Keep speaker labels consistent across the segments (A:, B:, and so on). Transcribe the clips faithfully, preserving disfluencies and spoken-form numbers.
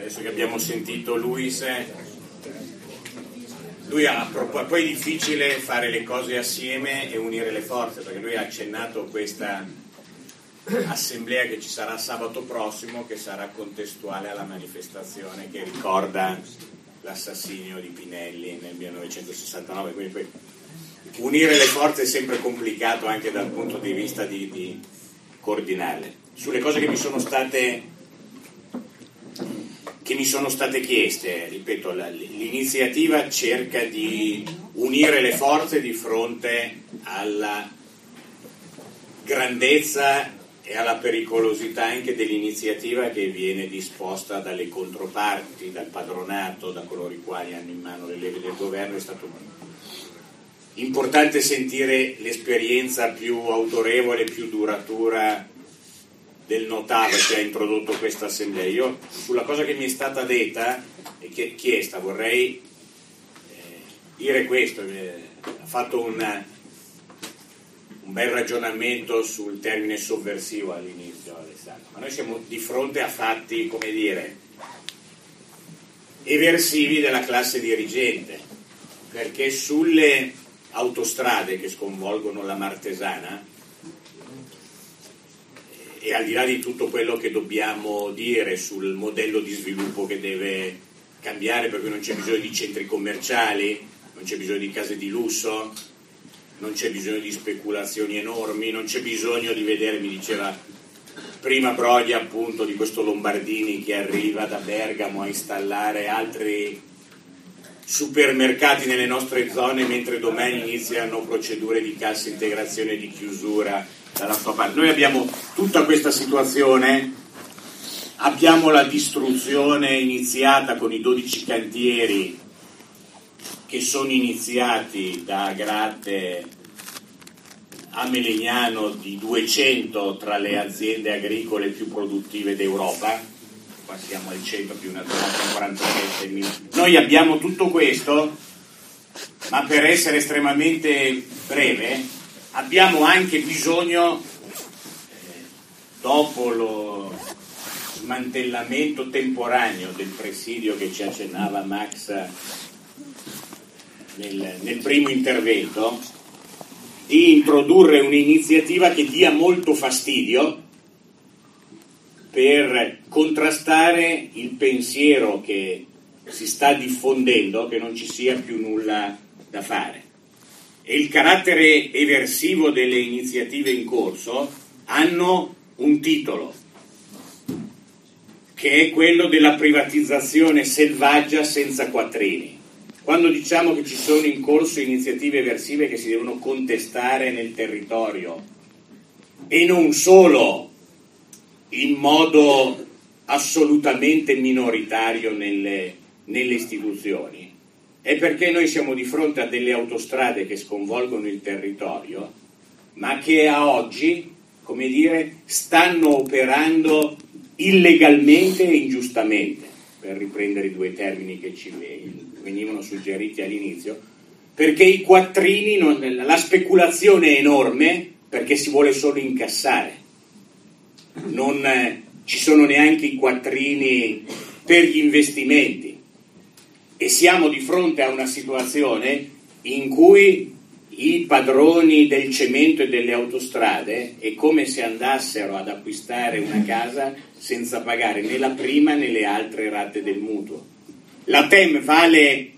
A: adesso che abbiamo sentito Luis, lui ha poi è difficile fare le cose assieme e unire le forze, perché lui ha accennato questa assemblea che ci sarà sabato prossimo, che sarà contestuale alla manifestazione che ricorda l'assassinio di Pinelli nel millenovecentosessantanove, quindi poi unire le forze è sempre complicato anche dal punto di vista di, di coordinarle. Sulle cose che mi sono state che mi sono state chieste, ripeto, l'iniziativa cerca di unire le forze di fronte alla grandezza e alla pericolosità anche dell'iniziativa che viene disposta dalle controparti, dal padronato, da coloro i quali hanno in mano le leve del governo. È stato importante sentire l'esperienza più autorevole, più duratura del notaro che ha introdotto questa assemblea. Io sulla cosa che mi è stata detta e che chiesta vorrei eh, dire questo, eh, ha fatto un, un bel ragionamento sul termine sovversivo all'inizio Alessandro, ma noi siamo di fronte a fatti, come dire, eversivi della classe dirigente, perché sulle autostrade che sconvolgono la Martesana, e al di là di tutto quello che dobbiamo dire sul modello di sviluppo che deve cambiare, per cui non c'è bisogno di centri commerciali, non c'è bisogno di case di lusso, non c'è bisogno di speculazioni enormi, non c'è bisogno di vedere, mi diceva prima Broglie appunto, di questo Lombardini che arriva da Bergamo a installare altri supermercati nelle nostre zone, mentre domani iniziano procedure di cassa integrazione e di chiusura dalla sua parte. Noi abbiamo tutta questa situazione, abbiamo la distruzione iniziata con i dodici cantieri che sono iniziati da Agrate a Melegnano, di duecento tra le aziende agricole più produttive d'Europa. Qua siamo al centro di una zona con quarantasette. Noi abbiamo tutto questo, ma per essere estremamente breve abbiamo anche bisogno, eh, dopo lo smantellamento temporaneo del presidio che ci accennava Max nel, nel primo intervento, di introdurre un'iniziativa che dia molto fastidio per contrastare il pensiero che si sta diffondendo che non ci sia più nulla da fare. E il carattere eversivo delle iniziative in corso hanno un titolo, che è quello della privatizzazione selvaggia senza quattrini. Quando diciamo che ci sono in corso iniziative eversive che si devono contestare nel territorio, e non solo in modo assolutamente minoritario nelle, nelle istituzioni, è perché noi siamo di fronte a delle autostrade che sconvolgono il territorio, ma che a oggi, come dire, stanno operando illegalmente e ingiustamente, per riprendere i due termini che ci venivano suggeriti all'inizio, perché i quattrini, non, la speculazione è enorme perché si vuole solo incassare, non eh, ci sono neanche i quattrini per gli investimenti. E siamo di fronte a una situazione in cui i padroni del cemento e delle autostrade è come se andassero ad acquistare una casa senza pagare né la prima né le altre rate del mutuo. La T E M vale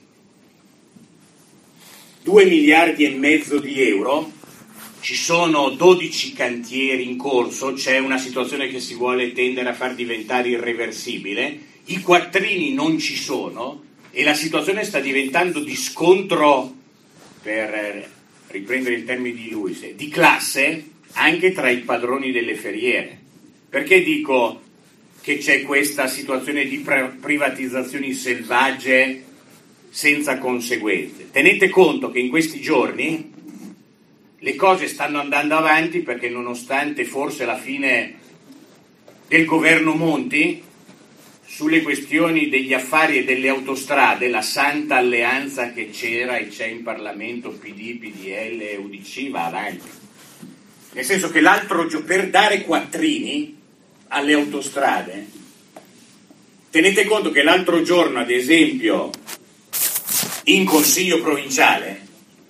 A: due miliardi e mezzo di euro, ci sono dodici cantieri in corso, c'è una situazione che si vuole tendere a far diventare irreversibile, i quattrini non ci sono, e la situazione sta diventando di scontro, per riprendere il termine di Luis, di classe anche tra i padroni delle ferriere. Perché dico che c'è questa situazione di privatizzazioni selvagge senza conseguenze? Tenete conto che in questi giorni le cose stanno andando avanti perché, nonostante forse la fine del governo Monti, sulle questioni degli affari e delle autostrade, la santa alleanza che c'era e c'è in Parlamento, P D, P D L e U D C, va avanti. Nel senso che l'altro giorno, per dare quattrini alle autostrade, tenete conto che l'altro giorno, ad esempio, in Consiglio provinciale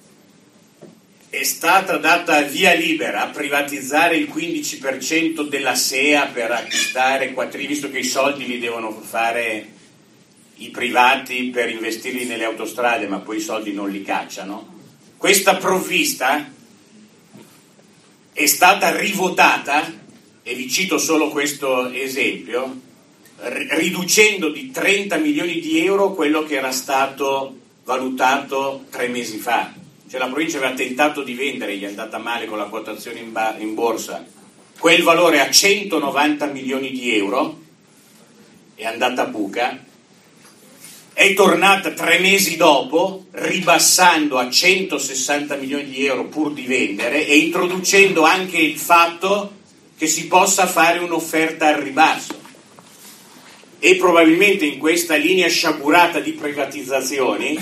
A: è stata data via libera a privatizzare il quindici per cento della S E A per acquistare quattrini, visto che i soldi li devono fare i privati per investirli nelle autostrade, ma poi i soldi non li cacciano. Questa provvista è stata rivotata, e vi cito solo questo esempio, riducendo di trenta milioni di euro quello che era stato valutato tre mesi fa. Cioè la provincia aveva tentato di vendere, gli è andata male con la quotazione in, ba- in borsa, quel valore a centonovanta milioni di euro, è andata a buca, è tornata tre mesi dopo ribassando a centosessanta milioni di euro pur di vendere e introducendo anche il fatto che si possa fare un'offerta al ribasso. E probabilmente in questa linea sciagurata di privatizzazioni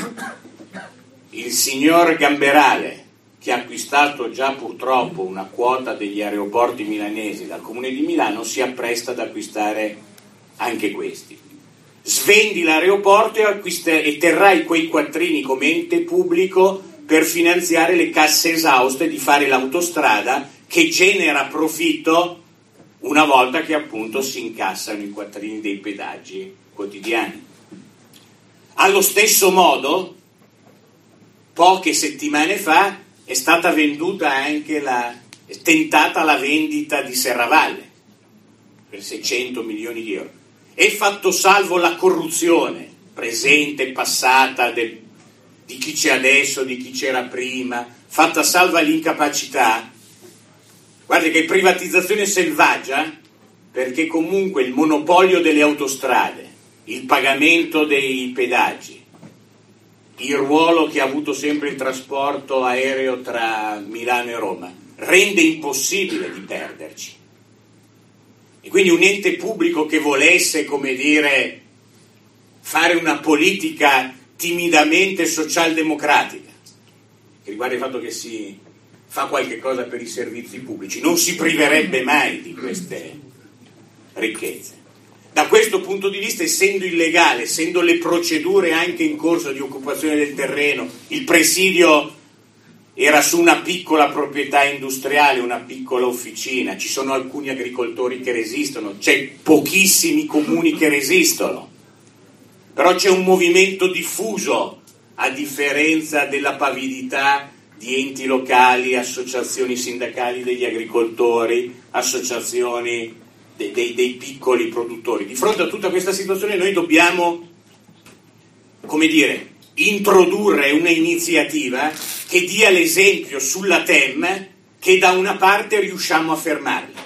A: il signor Gamberale, che ha acquistato già purtroppo una quota degli aeroporti milanesi dal Comune di Milano, si appresta ad acquistare anche questi. Svendi l'aeroporto e, acquista- e terrai quei quattrini come ente pubblico per finanziare le casse esauste di fare l'autostrada che genera profitto una volta che appunto si incassano i quattrini dei pedaggi quotidiani. Allo stesso modo, poche settimane fa è stata venduta anche la, è tentata la vendita di Serravalle per seicento milioni di euro. È fatto salvo la corruzione presente e passata del, di chi c'è adesso, di chi c'era prima, fatta salva l'incapacità. Guardate che privatizzazione selvaggia, perché comunque il monopolio delle autostrade, il pagamento dei pedaggi, il ruolo che ha avuto sempre il trasporto aereo tra Milano e Roma, rende impossibile di perderci. E quindi un ente pubblico che volesse, come dire, fare una politica timidamente socialdemocratica, che riguarda il fatto che si fa qualche cosa per i servizi pubblici, non si priverebbe mai di queste ricchezze. Da questo punto di vista, essendo illegale, essendo le procedure anche in corso di occupazione del terreno, il presidio era su una piccola proprietà industriale, una piccola officina, ci sono alcuni agricoltori che resistono, c'è pochissimi comuni che resistono, però c'è un movimento diffuso, a differenza della pavidità di enti locali, associazioni sindacali degli agricoltori, associazioni dei, dei, dei piccoli produttori. Di fronte a tutta questa situazione noi dobbiamo, come dire, introdurre un'iniziativa che dia l'esempio sulla T E M che da una parte riusciamo a fermarla.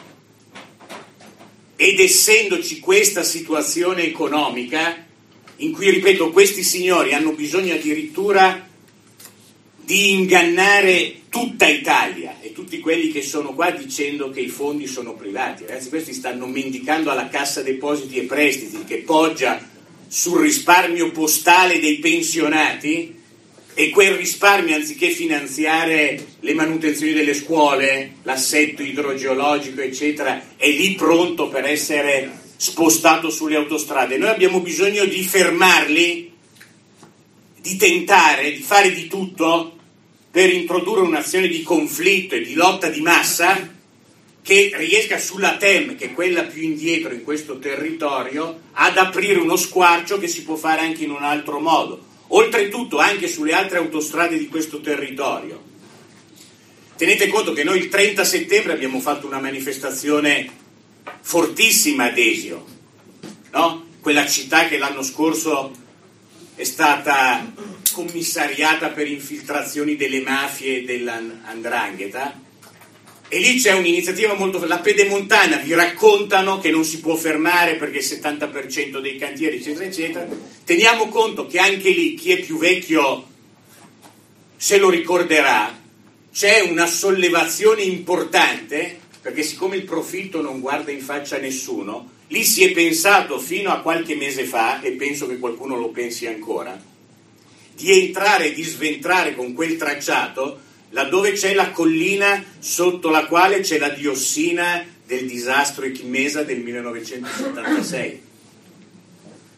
A: Ed essendoci questa situazione economica in cui, ripeto, questi signori hanno bisogno addirittura di ingannare tutta Italia e tutti quelli che sono qua dicendo che i fondi sono privati. Ragazzi, questi stanno mendicando alla Cassa Depositi e Prestiti, che poggia sul risparmio postale dei pensionati, e quel risparmio, anziché finanziare le manutenzioni delle scuole, l'assetto idrogeologico eccetera, è lì pronto per essere spostato sulle autostrade. Noi abbiamo bisogno di fermarli, di tentare, di fare di tutto per introdurre un'azione di conflitto e di lotta di massa che riesca sulla T E M, che è quella più indietro in questo territorio, ad aprire uno squarcio che si può fare anche in un altro modo. Oltretutto anche sulle altre autostrade di questo territorio. Tenete conto che noi il trenta settembre abbiamo fatto una manifestazione fortissima ad Desio, no? Quella città che l'anno scorso è stata commissariata per infiltrazioni delle mafie e dell'andrangheta, e lì c'è un'iniziativa molto... La Pedemontana vi raccontano che non si può fermare perché il settanta per cento dei cantieri eccetera eccetera. Teniamo conto che anche lì chi è più vecchio se lo ricorderà, c'è una sollevazione importante, perché siccome il profitto non guarda in faccia a nessuno, lì si è pensato fino a qualche mese fa, e penso che qualcuno lo pensi ancora, di entrare e di sventrare con quel tracciato laddove c'è la collina sotto la quale c'è la diossina del disastro Echimesa del millenovecentosettantasei.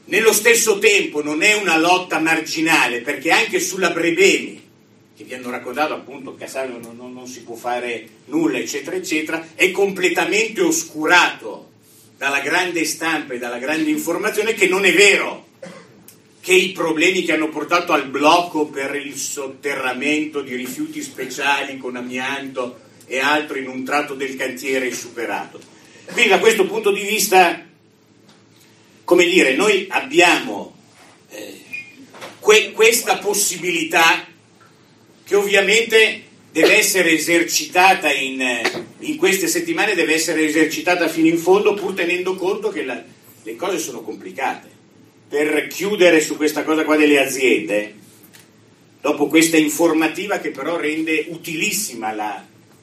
A: Nello stesso tempo non è una lotta marginale, perché anche sulla Brebemi, che vi hanno raccontato appunto che non, non, non si può fare nulla, eccetera, eccetera, è completamente oscurato dalla grande stampa e dalla grande informazione che non è vero che i problemi che hanno portato al blocco per il sotterramento di rifiuti speciali con amianto e altro in un tratto del cantiere è superato. Quindi da questo punto di vista, come dire, noi abbiamo eh, que- questa possibilità che ovviamente deve essere esercitata in, in queste settimane, deve essere esercitata fino in fondo, pur tenendo conto che la, le cose sono complicate. Per chiudere su questa cosa qua delle aziende, dopo questa informativa che però rende utilissima la,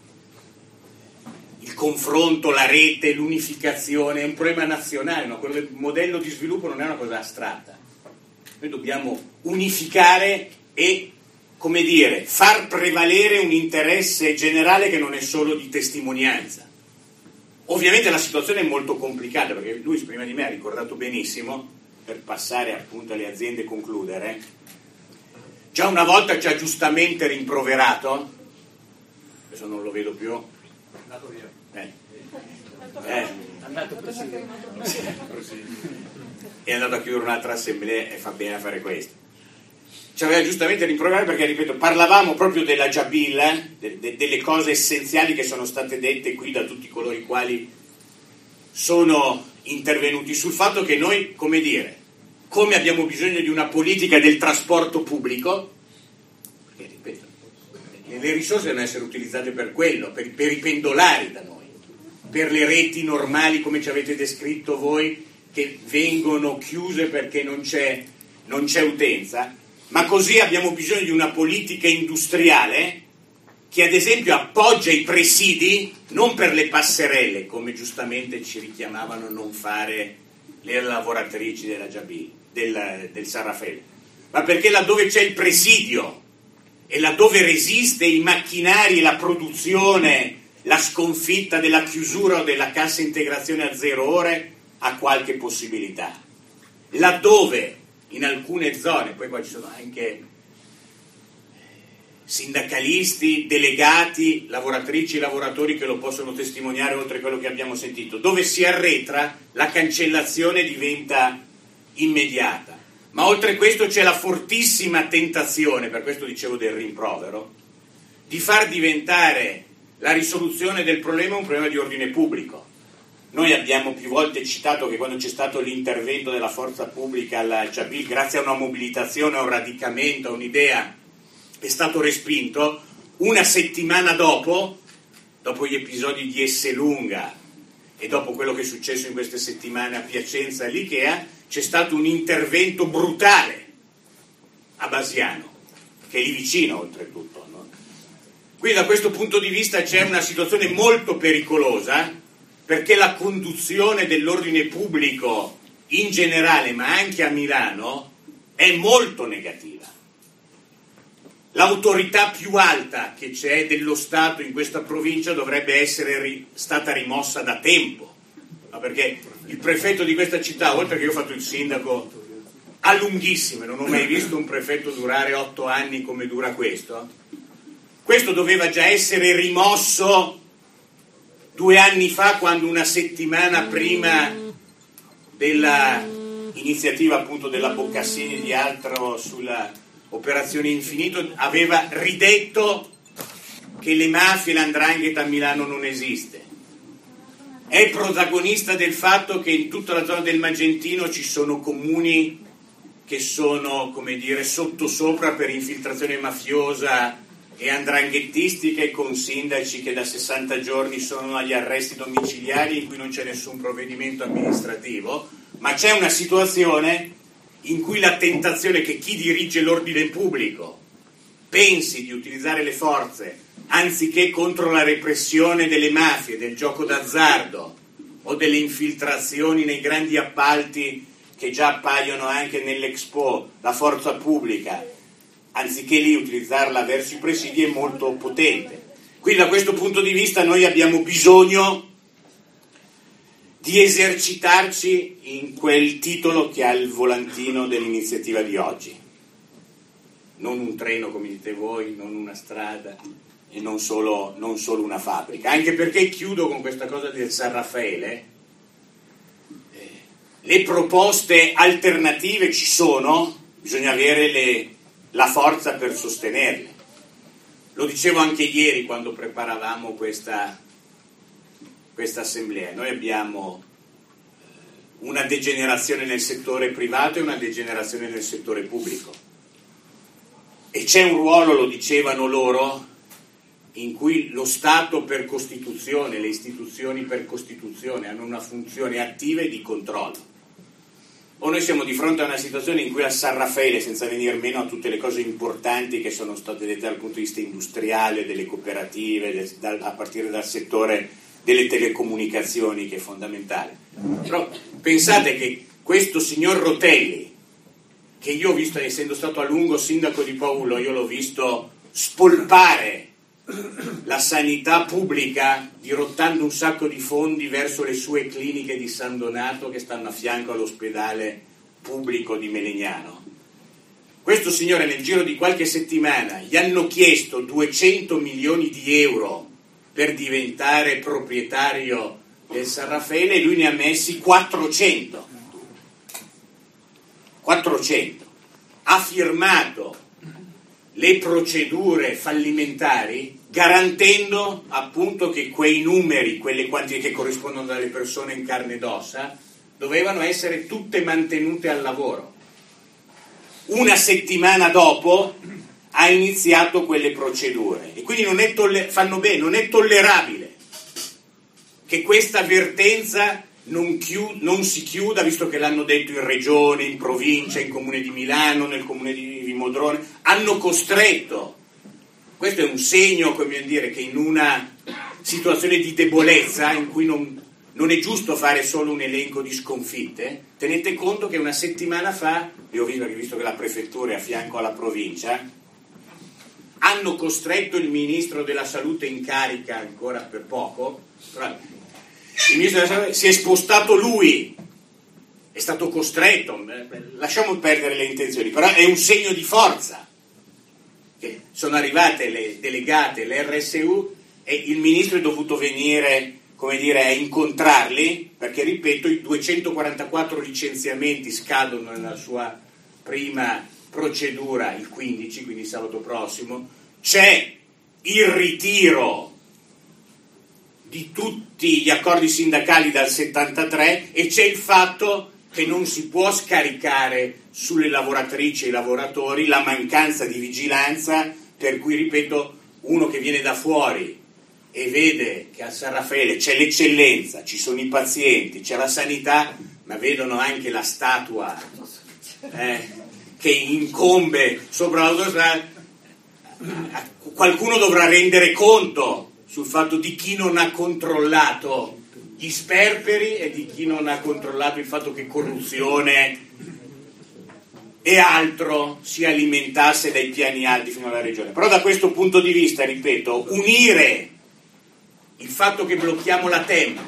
A: il confronto, la rete, l'unificazione, è un problema nazionale, no? Quello del modello di sviluppo non è una cosa astratta. Noi dobbiamo unificare e, come dire, far prevalere un interesse generale che non è solo di testimonianza. Ovviamente la situazione è molto complicata, perché lui prima di me ha ricordato benissimo, per passare appunto alle aziende e concludere, già una volta ci ha giustamente rimproverato, adesso non lo vedo più, è andato via. Eh. Eh. Andato è andato a chiudere un'altra assemblea e fa bene a fare questo. Ci aveva giustamente rimproverato perché, ripeto, parlavamo proprio della Jabil, eh? de- de- delle cose essenziali che sono state dette qui da tutti coloro i quali sono intervenuti sul fatto che noi, come dire, come abbiamo bisogno di una politica del trasporto pubblico, perché, ripeto, le risorse devono essere utilizzate per quello, per, per i pendolari da noi, per le reti normali come ci avete descritto voi, che vengono chiuse perché non c'è, non c'è utenza, ma così abbiamo bisogno di una politica industriale che ad esempio appoggia i presidi non per le passerelle, come giustamente ci richiamavano non fare le lavoratrici della Jabil, del, del San Raffaele, ma perché laddove c'è il presidio e laddove resiste i macchinari, la produzione, la sconfitta della chiusura o della cassa integrazione a zero ore, ha qualche possibilità. Laddove in alcune zone, poi qua ci sono anche sindacalisti, delegati, lavoratrici e lavoratori che lo possono testimoniare oltre a quello che abbiamo sentito, dove si arretra la cancellazione diventa immediata. Ma oltre a questo c'è la fortissima tentazione, per questo dicevo del rimprovero, di far diventare la risoluzione del problema un problema di ordine pubblico. Noi abbiamo più volte citato che quando c'è stato l'intervento della forza pubblica alla Jabil, grazie a una mobilitazione, a un radicamento, a un'idea, è stato respinto. Una settimana dopo, dopo gli episodi di Esselunga e dopo quello che è successo in queste settimane a Piacenza e all'Ikea, c'è stato un intervento brutale a Basiano, che è lì vicino oltretutto, no? Quindi da questo punto di vista c'è una situazione molto pericolosa, perché la conduzione dell'ordine pubblico in generale, ma anche a Milano, è molto negativa. L'autorità più alta che c'è dello Stato in questa provincia dovrebbe essere ri- stata rimossa da tempo, no? Perché il prefetto di questa città, oltre che io ho fatto il sindaco a lunghissime, non ho mai visto un prefetto durare otto anni come dura questo, questo doveva già essere rimosso due anni fa, quando una settimana prima della iniziativa appunto della Boccassini e di altro sulla Operazione Infinito aveva ridetto che le mafie e l'andrangheta a Milano non esiste. È protagonista del fatto che in tutta la zona del Magentino ci sono comuni che sono, come dire, sottosopra per infiltrazione mafiosa e andranghettistica, e con sindaci che da sessanta giorni sono agli arresti domiciliari in cui non c'è nessun provvedimento amministrativo, ma c'è una situazione in cui la tentazione che chi dirige l'ordine pubblico pensi di utilizzare le forze anziché contro la repressione delle mafie, del gioco d'azzardo o delle infiltrazioni nei grandi appalti che già appaiono anche nell'Expo, la forza pubblica, anziché lì utilizzarla verso i presidi, è molto potente. Quindi da questo punto di vista noi abbiamo bisogno di esercitarci in quel titolo che ha il volantino dell'iniziativa di oggi. Non un treno, come dite voi, non una strada e non solo, non solo una fabbrica. Anche perché, chiudo con questa cosa del San Raffaele, eh, le proposte alternative ci sono, bisogna avere le, la forza per sostenerle. Lo dicevo anche ieri quando preparavamo questa, questa assemblea. Noi abbiamo una degenerazione nel settore privato e una degenerazione nel settore pubblico. E c'è un ruolo, lo dicevano loro, in cui lo Stato per Costituzione, le istituzioni per Costituzione hanno una funzione attiva e di controllo. O noi siamo di fronte a una situazione in cui al San Raffaele, senza venire meno a tutte le cose importanti che sono state dette dal punto di vista industriale, delle cooperative, del, dal, a partire dal settore delle telecomunicazioni, che è fondamentale. Però pensate che questo signor Rotelli, che io ho visto, essendo stato a lungo sindaco di Paolo, io l'ho visto spolpare la sanità pubblica dirottando un sacco di fondi verso le sue cliniche di San Donato che stanno a fianco all'ospedale pubblico di Melegnano. Questo signore nel giro di qualche settimana gli hanno chiesto duecento milioni di euro per diventare proprietario del San Raffaele e lui ne ha messi quattrocento. quattrocento. Ha firmato le procedure fallimentari garantendo appunto che quei numeri, quelle quantità che corrispondono alle persone in carne ed ossa, dovevano essere tutte mantenute al lavoro. Una settimana dopo ha iniziato quelle procedure e quindi non è tolle- fanno bene, non è tollerabile che questa vertenza non, chiu- non si chiuda, visto che l'hanno detto in regione, in provincia, in comune di Milano, nel comune di Modrone, hanno costretto. Questo è un segno, come dire, che in una situazione di debolezza in cui non, non è giusto fare solo un elenco di sconfitte, tenete conto che una settimana fa, io ho visto, visto che la prefettura è a fianco alla provincia, hanno costretto il ministro della salute in carica ancora per poco, però il ministro della salute si è spostato lui, è stato costretto, lasciamo perdere le intenzioni, però è un segno di forza che sono arrivate le delegate, le R S U, e il ministro è dovuto venire, come dire, a incontrarli, perché ripeto, i duecentoquarantaquattro licenziamenti scadono nella sua prima procedura il quindici, quindi sabato prossimo, c'è il ritiro di tutti gli accordi sindacali dal settantatré e c'è il fatto che non si può scaricare sulle lavoratrici e i lavoratori la mancanza di vigilanza, per cui, ripeto, uno che viene da fuori e vede che a San Raffaele c'è l'eccellenza, ci sono i pazienti, c'è la sanità, ma vedono anche la statua eh, che incombe sopra l'autostrada, qualcuno dovrà rendere conto sul fatto di chi non ha controllato gli sperperi e di chi non ha controllato il fatto che corruzione e altro si alimentasse dai piani alti fino alla regione. Però da questo punto di vista, ripeto, unire il fatto che blocchiamo la T E M,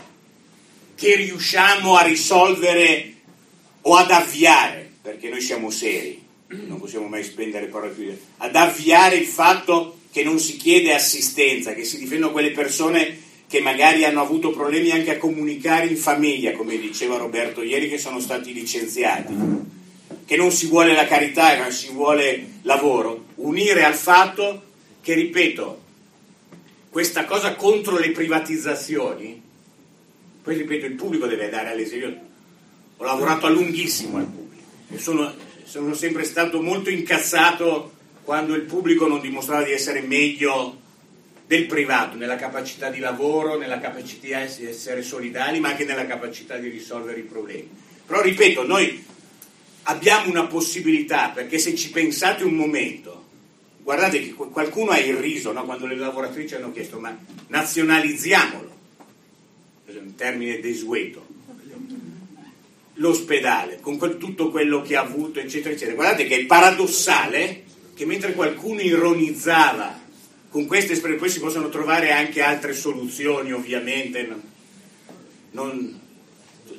A: che riusciamo a risolvere o ad avviare, perché noi siamo seri, non possiamo mai spendere parole più, ad avviare il fatto che non si chiede assistenza, che si difendono quelle persone che magari hanno avuto problemi anche a comunicare in famiglia, come diceva Roberto ieri, che sono stati licenziati, che non si vuole la carità, ma si vuole lavoro, unire al fatto che, ripeto, questa cosa contro le privatizzazioni, poi ripeto, il pubblico deve dare all'esempio, ho lavorato a lunghissimo al pubblico e sono, sono sempre stato molto incazzato quando il pubblico non dimostrava di essere meglio del privato, nella capacità di lavoro, nella capacità di essere solidali, ma anche nella capacità di risolvere i problemi. Però ripeto, noi abbiamo una possibilità, perché se ci pensate un momento, guardate che qualcuno ha irriso, no? Quando le lavoratrici hanno chiesto ma nazionalizziamolo, un termine desueto, l'ospedale, con quel, tutto quello che ha avuto, eccetera, eccetera. Guardate che è paradossale che mentre qualcuno ironizzava con queste espressioni, poi si possono trovare anche altre soluzioni, ovviamente, non, non,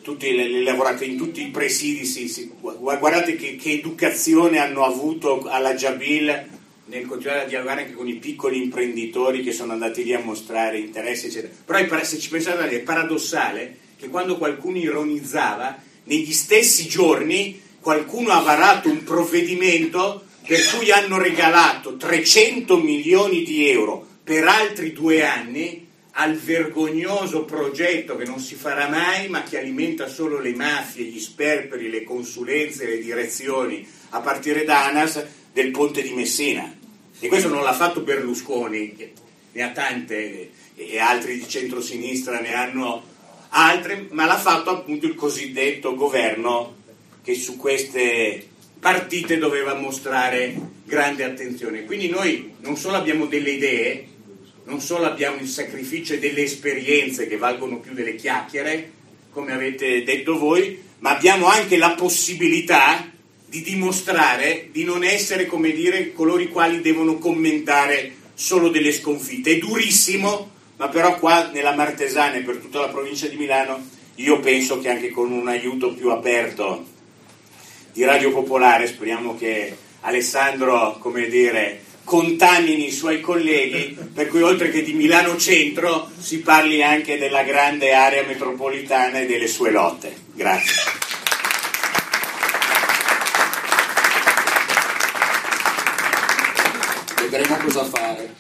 A: tutti le, le lavorate in tutti i presidi, sì, sì. Guardate che, che educazione hanno avuto alla Jabil nel continuare a dialogare anche con i piccoli imprenditori che sono andati lì a mostrare interesse, eccetera. Però se ci pensate è paradossale che quando qualcuno ironizzava, negli stessi giorni qualcuno ha varato un provvedimento per cui hanno regalato trecento milioni di euro per altri due anni al vergognoso progetto che non si farà mai, ma che alimenta solo le mafie, gli sperperi, le consulenze, le direzioni, a partire da ANAS, del ponte di Messina. E questo non l'ha fatto Berlusconi, che ne ha tante, e altri di centrosinistra ne hanno altre, ma l'ha fatto appunto il cosiddetto governo che su queste partite doveva mostrare grande attenzione. Quindi noi non solo abbiamo delle idee, non solo abbiamo il sacrificio e delle esperienze che valgono più delle chiacchiere, come avete detto voi, ma abbiamo anche la possibilità di dimostrare di non essere, come dire, coloro i quali devono commentare solo delle sconfitte. È durissimo, ma però qua nella Martesana e per tutta la provincia di Milano io penso che anche con un aiuto più aperto di Radio Popolare, speriamo che Alessandro, come dire, contamini i suoi colleghi, per cui oltre che di Milano Centro si parli anche della grande area metropolitana e delle sue lotte. Grazie.
B: Vedremo cosa fare.